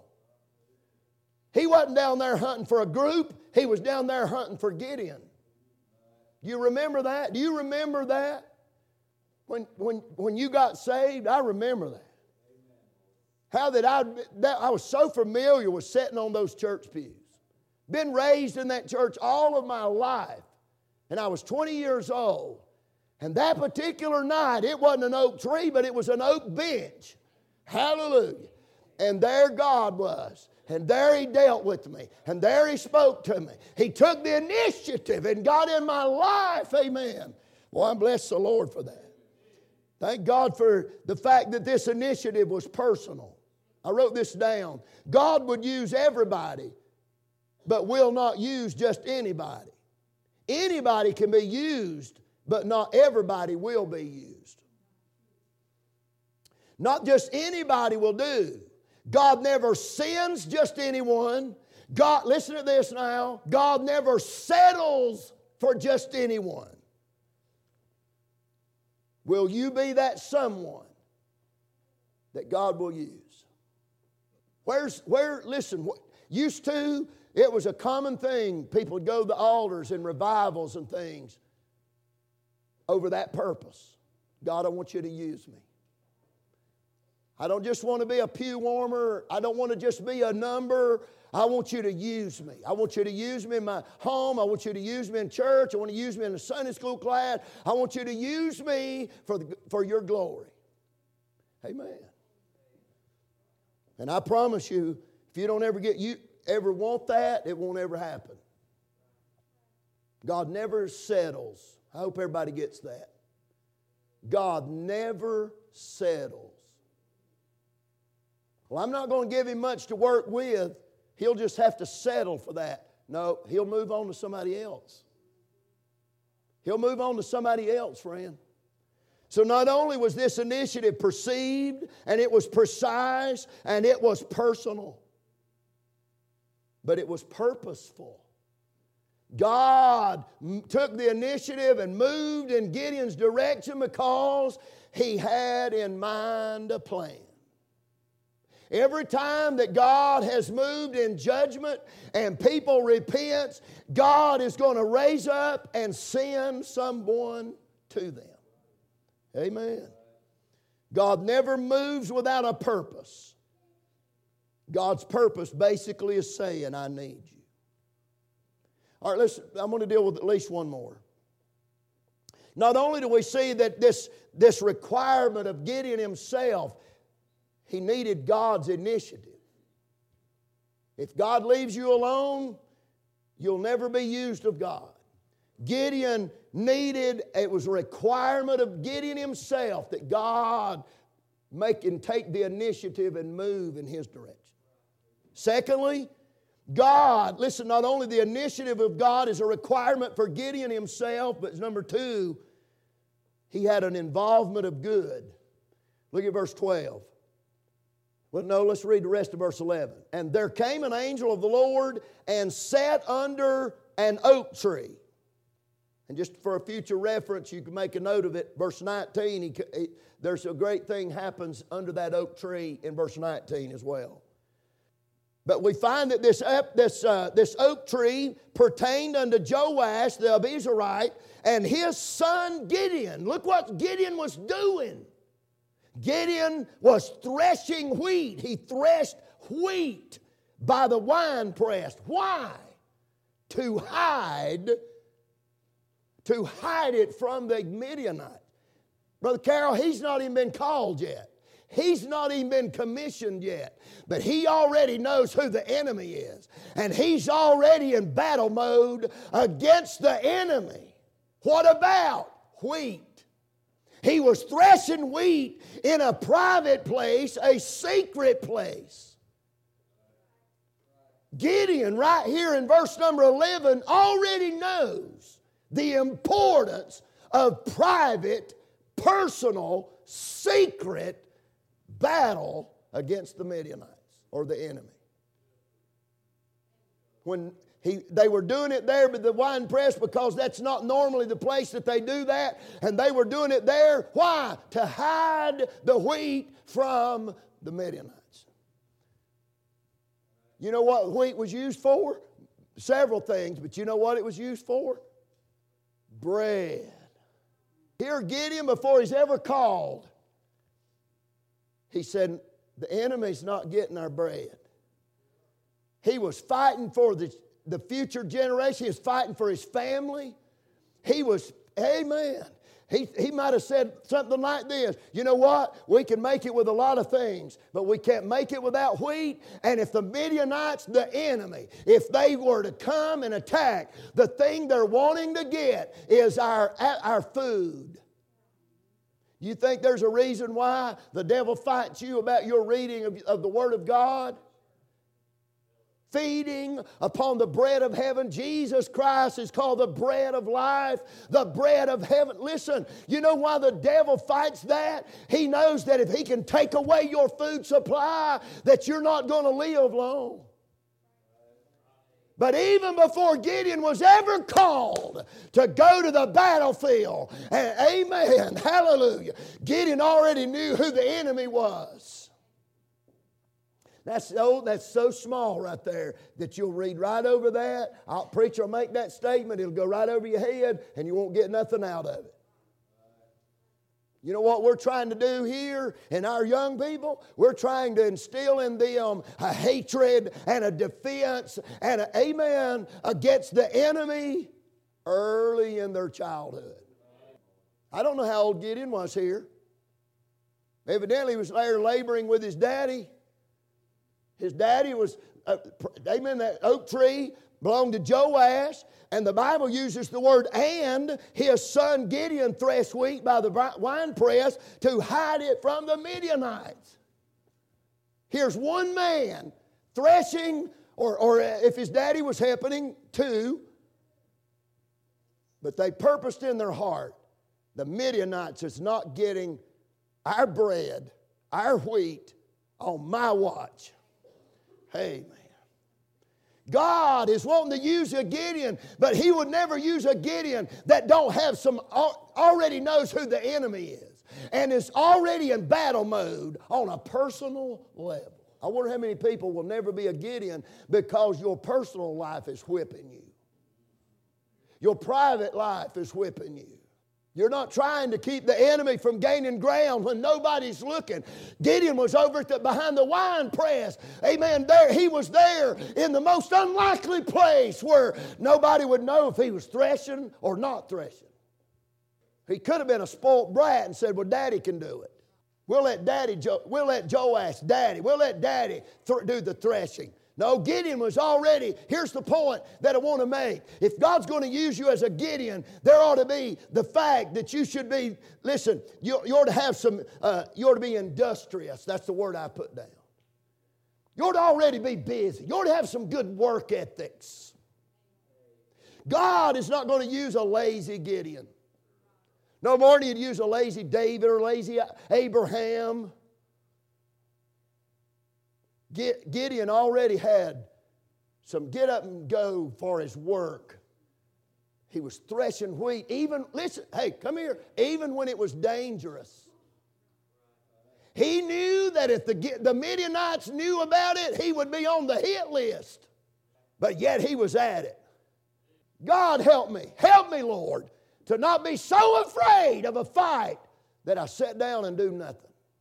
He wasn't down there hunting for a group, he was down there hunting for Gideon. Do you remember that? Do you remember that? When, when, when you got saved, I remember that. How that I, that I was so familiar with sitting on those church pews. Been raised in that church all of my life. And I was twenty years old. And that particular night, it wasn't an oak tree, but it was an oak bench. Hallelujah. And there God was. And there He dealt with me. And there He spoke to me. He took the initiative and got in my life. Amen. Well, I bless the Lord for that. Thank God for the fact that this initiative was personal. I wrote this down. God would use everybody, but will not use just anybody. Anybody can be used, but not everybody will be used. Not just anybody will do. God never sends just anyone. God, listen to this now. God never settles for just anyone. Will you be that someone that God will use? Where's, where, listen, used to, it was a common thing. People would go to the altars and revivals and things over that purpose. God, I want you to use me. I don't just want to be a pew warmer. I don't want to just be a number. I want you to use me. I want you to use me in my home. I want you to use me in church. I want to use me in a Sunday school class. I want you to use me for, the, for your glory. Amen. And I promise you, if you don't ever get you ever want that, it won't ever happen. God never settles. I hope everybody gets that. God never settles Well, I'm not going to give him much to work with. He'll just have to settle for that. No, he'll move on to somebody else. He'll move on to somebody else, friend. So not only was this initiative perceived, and it was precise, and it was personal, but it was purposeful. God took the initiative and moved in Gideon's direction because he had in mind a plan. Every time that God has moved in judgment and people repent, God is going to raise up and send someone to them. Amen. God never moves without a purpose. God's purpose basically is saying, I need you. All right, listen, I'm going to deal with at least one more. Not only do we see that this, this requirement of Gideon himself, he needed God's initiative. If God leaves you alone, you'll never be used of God. Gideon needed, it was a requirement of Gideon himself that God make and take the initiative and move in his direction. Secondly, God, listen, not only the initiative of God is a requirement for Gideon himself, but number two, he had an involvement of good. Look at verse twelve. Well, no, let's read the rest of verse eleven. And there came an angel of the Lord and sat under an oak tree. And just for a future reference, you can make a note of it. Verse nineteen, he, he, there's a great thing happens under that oak tree in verse nineteen as well. But we find that this, this, uh, this oak tree pertained unto Joash the Abiezrite and his son Gideon. Look what Gideon was doing. Gideon was threshing wheat. He threshed wheat by the winepress. Why? To hide, to hide it from the Midianites. Brother Carroll, he's not even been called yet. He's not even been commissioned yet. But he already knows who the enemy is. And he's already in battle mode against the enemy. What about wheat? He was threshing wheat in a private place, a secret place. Gideon, right here in verse number eleven, already knows the importance of private, personal, secret battle against the Midianites or the enemy. When he, they were doing it there with the wine press because that's not normally the place that they do that, and they were doing it there. Why? To hide the wheat from the Midianites. You know what wheat was used for? Several things, but you know what it was used for? Bread. Here Gideon, before he's ever called, he said, the enemy's not getting our bread. He was fighting for the, the future generation. He was fighting for his family. He was, amen. He, he might have said something like this. You know what? We can make it with a lot of things, but we can't make it without wheat. And if the Midianites, the enemy, if they were to come and attack, the thing they're wanting to get is our, our food. You think there's a reason why the devil fights you about your reading of, of the Word of God? Feeding upon the bread of heaven. Jesus Christ is called the bread of life, the bread of heaven. Listen, you know why the devil fights that? He knows that if he can take away your food supply, that you're not going to live long. But even before Gideon was ever called to go to the battlefield, and amen, hallelujah, Gideon already knew who the enemy was. That's so, that's so small right there that you'll read right over that. I'll, preacher will make that statement. It'll go right over your head and you won't get nothing out of it. You know what we're trying to do here in our young people? We're trying to instill in them a hatred and a defense and an amen against the enemy early in their childhood. I don't know how old Gideon was here. Evidently he was there laboring with his daddy. His daddy was, uh, amen, that oak tree belonged to Joash. And the Bible uses the word and. His son Gideon threshed wheat by the winepress to hide it from the Midianites. Here's one man threshing, or, or if his daddy was helping, two. But they purposed in their heart, the Midianites is not getting our bread, our wheat on my watch. Hey, man. God is wanting to use a Gideon, but He would never use a Gideon that don't have some, already knows who the enemy is and is already in battle mode on a personal level. I wonder how many people will never be a Gideon because your personal life is whipping you. Your private life is whipping you. You're not trying to keep the enemy from gaining ground when nobody's looking. Gideon was over at the, behind the wine press. Amen. There, he was there in the most unlikely place where nobody would know if he was threshing or not threshing. He could have been a spoiled brat and said, well, Daddy can do it. We'll let Daddy, jo- we'll let Joash, Daddy, we'll let Daddy th- do the threshing. No, Gideon was already, here's the point that I want to make. If God's going to use you as a Gideon, there ought to be the fact that you should be, listen, you, you ought to have some, uh, you ought to be industrious. That's the word I put down. You ought to already be busy. You ought to have some good work ethics. God is not going to use a lazy Gideon. No more than He'd use a lazy David or lazy Abraham. Gideon already had some get up and go for his work. He was threshing wheat. Even, listen, hey, come here. Even when it was dangerous. He knew that if the, the Midianites knew about it, he would be on the hit list. But yet he was at it. God help me. Help me, Lord, to not be so afraid of a fight that I sit down and do nothing.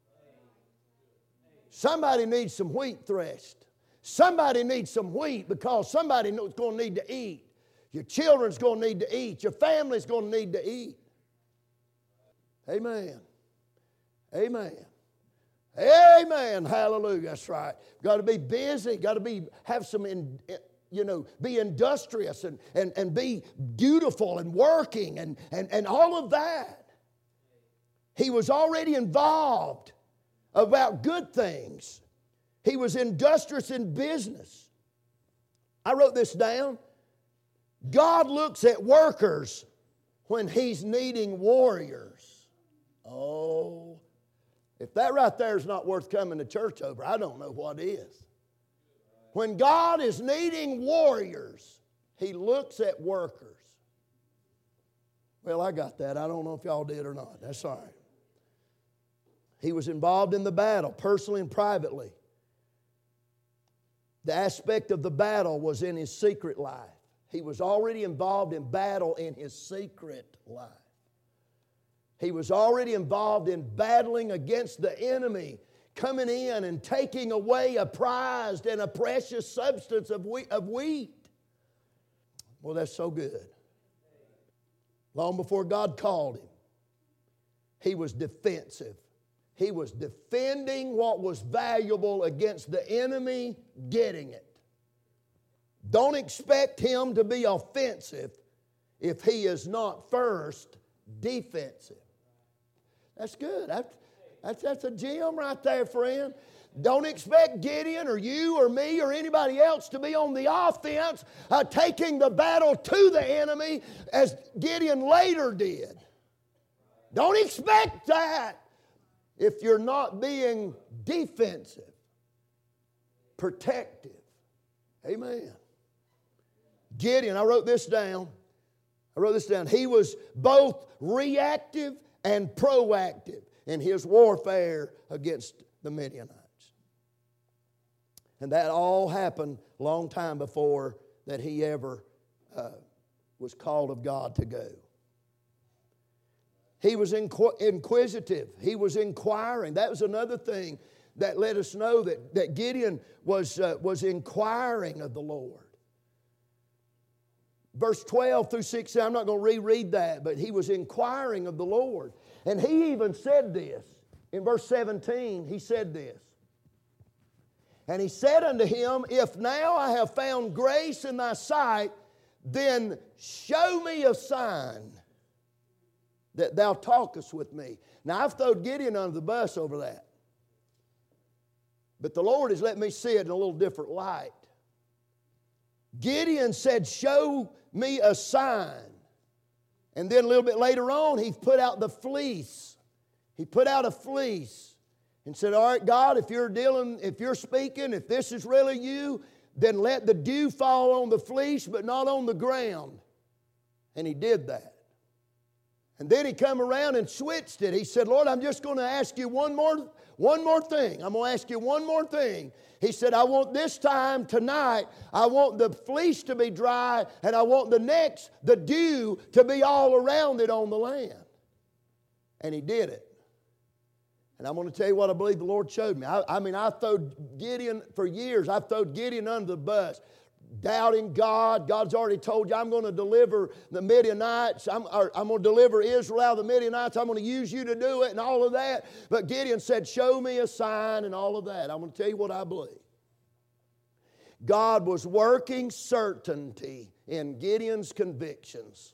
Somebody needs some wheat threshed. Somebody needs some wheat because somebody knows going to need to eat. Your children's going to need to eat. Your family's going to need to eat. Amen. Amen. Amen. Hallelujah. That's right. Got to be busy. Got to be have some, in, you know, be industrious and, and, and be beautiful and working and, and, and all of that. He was already involved about good things. He was industrious in business. I wrote this down. God looks at workers when He's needing warriors. Oh, if that right there is not worth coming to church over, I don't know what is. When God is needing warriors, He looks at workers. Well, I got that. I don't know if y'all did or not. That's all right. He was involved in the battle, personally and privately. The aspect of the battle was in his secret life. He was already involved in battle in his secret life. He was already involved in battling against the enemy, coming in and taking away a prized and a precious substance of wheat. Well, that's so good. Long before God called him, he was defensive. He was defending what was valuable against the enemy getting it. Don't expect him to be offensive if he is not first defensive. That's good. That's, that's, that's a gem right there, friend. Don't expect Gideon or you or me or anybody else to be on the offense, uh, taking the battle to the enemy as Gideon later did. Don't expect that if you're not being defensive, protective. Amen. Gideon, I wrote this down. I wrote this down. He was both reactive and proactive in his warfare against the Midianites. And that all happened a long time before that he ever uh, was called of God to go. He was inqu- inquisitive. He was inquiring. That was another thing that let us know that, that Gideon was, uh, was inquiring of the Lord. Verse twelve through sixteen, I'm not going to reread that, but he was inquiring of the Lord. And he even said this. In verse seventeen, he said this. And he said unto him, if now I have found grace in thy sight, then show me a sign that thou talkest with me. Now, I've thrown Gideon under the bus over that. But the Lord has let me see it in a little different light. Gideon said, show me a sign. And then a little bit later on, he put out the fleece. He put out a fleece and said, all right, God, if you're dealing, if you're speaking, if this is really you, then let the dew fall on the fleece, but not on the ground. And he did that. And then he come around and switched it. He said, Lord, I'm just going to ask you one more, one more thing. I'm going to ask you one more thing. He said, I want this time tonight, I want the fleece to be dry, and I want the next, the dew, to be all around it on the land. And he did it. And I'm going to tell you what I believe the Lord showed me. I, I mean, I throwed Gideon, for years, I've thrown Gideon under the bus. Doubting God. God's already told you, I'm going to deliver the Midianites. I'm, or, I'm going to deliver Israel out of the Midianites. I'm going to use you to do it and all of that. But Gideon said, show me a sign and all of that. I'm going to tell you what I believe. God was working certainty in Gideon's convictions.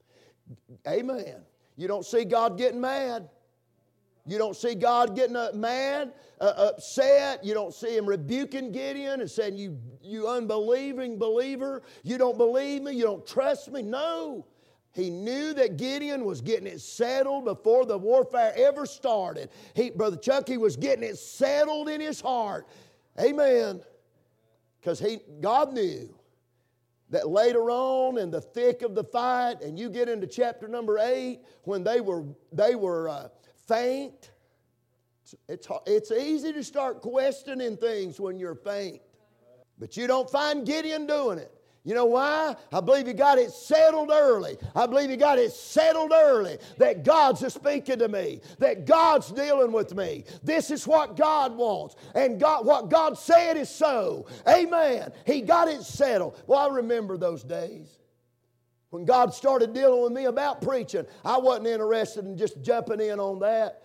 Amen. You don't see God getting mad. You don't see God getting uh, mad, uh, upset. You don't see Him rebuking Gideon and saying, you, you unbelieving believer, you don't believe me, you don't trust me. No. He knew that Gideon was getting it settled before the warfare ever started. He, Brother Chuck, he was getting it settled in his heart. Amen. Because he, God knew that later on in the thick of the fight, and you get into chapter number eight, when they were, they were, uh, faint. It's, it's easy to start questioning things when you're faint. But you don't find Gideon doing it. You know why? I believe he got it settled early. I believe he got it settled early that God's speaking to me, that God's dealing with me. This is what God wants. And God, what God said is so. Amen. He got it settled. Well, I remember those days. When God started dealing with me about preaching, I wasn't interested in just jumping in on that.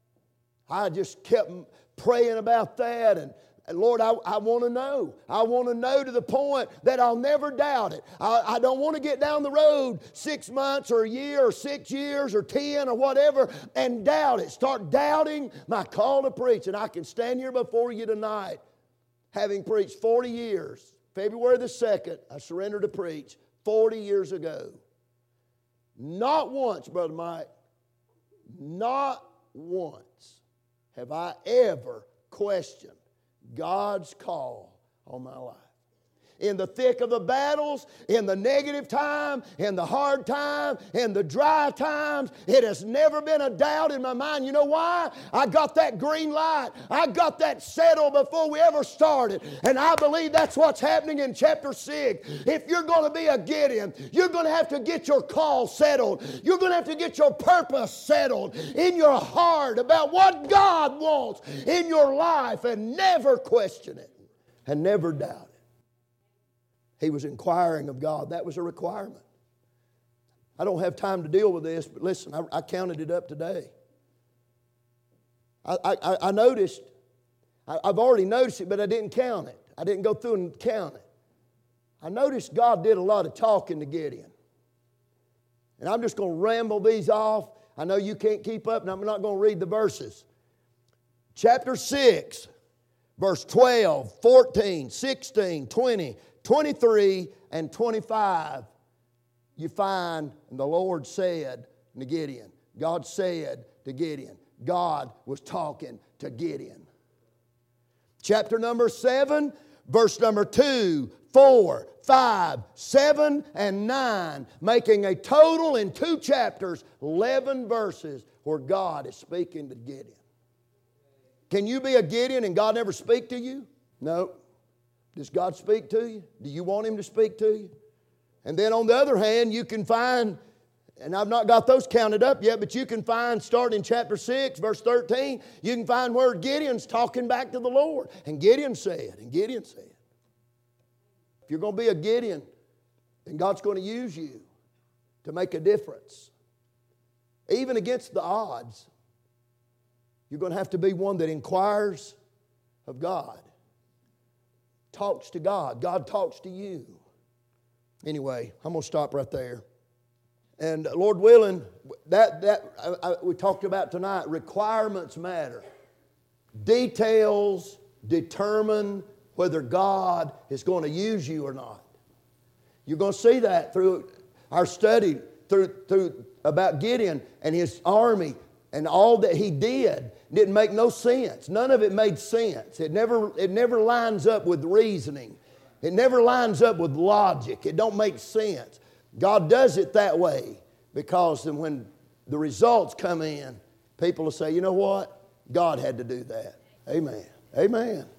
I just kept praying about that. And, and Lord, I, I want to know. I want to know to the point that I'll never doubt it. I, I don't want to get down the road six months or a year or six years or ten or whatever and doubt it. Start doubting my call to preach. And I can stand here before you tonight, having preached forty years. February the second, I surrendered to preach. forty years ago. Not once, Brother Mike, not once have I ever questioned God's call on my life. In the thick of the battles, in the negative time, in the hard time, in the dry times, it has never been a doubt in my mind. You know why? I got that green light. I got that settled before we ever started. And I believe that's what's happening in chapter six. If you're going to be a Gideon, you're going to have to get your call settled. You're going to have to get your purpose settled in your heart about what God wants in your life and never question it and never doubt it. He was inquiring of God. That was a requirement. I don't have time to deal with this, but listen, I, I counted it up today. I, I, I noticed, I, I've already noticed it, but I didn't count it. I didn't go through and count it. I noticed God did a lot of talking to Gideon. And I'm just going to ramble these off. I know you can't keep up, and I'm not going to read the verses. Chapter six, verse twelve, fourteen, sixteen, twenty, twenty-three and twenty-five, you find, and the Lord said to Gideon, God said to Gideon, God was talking to Gideon. Chapter number seven, verse number two, four, five, seven, and nine, making a total in two chapters, eleven verses where God is speaking to Gideon. Can you be a Gideon and God never speak to you? No. Does God speak to you? Do you want Him to speak to you? And then on the other hand, you can find, and I've not got those counted up yet, but you can find, starting in chapter six, verse thirteen, you can find where Gideon's talking back to the Lord. And Gideon said, and Gideon said, if you're going to be a Gideon, then God's going to use you to make a difference. Even against the odds, you're going to have to be one that inquires of God. Talks to God. God talks to you. Anyway, I'm going to stop right there. And Lord willing, that, that I, I, we talked about tonight, requirements matter. Details determine whether God is going to use you or not. You're going to see that through our study through, through about Gideon and his army and all that he did. It didn't make no sense. None of it made sense. It never, it never lines up with reasoning. It never lines up with logic. It don't make sense. God does it that way because then when the results come in, people will say, you know what? God had to do that. Amen. Amen.